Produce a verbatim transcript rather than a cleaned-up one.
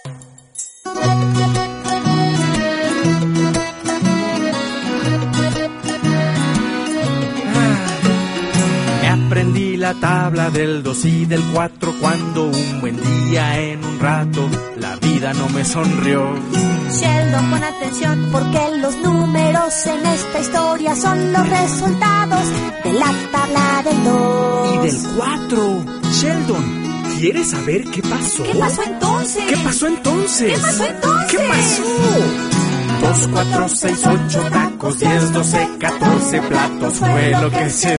Aprendí la tabla del dos y del cuatro cuando un buen día en un rato la vida no me sonrió. Sheldon, pon atención porque los números en esta historia son los resultados de la tabla del dos y del cuatro. Sheldon, ¿quieres saber qué pasó? ¿Qué pasó entonces? ¿Qué pasó entonces? ¿Qué pasó entonces? ¿Qué pasó? Dos, cuatro, seis, ocho tacos, diez, doce, catorce platos fue lo que se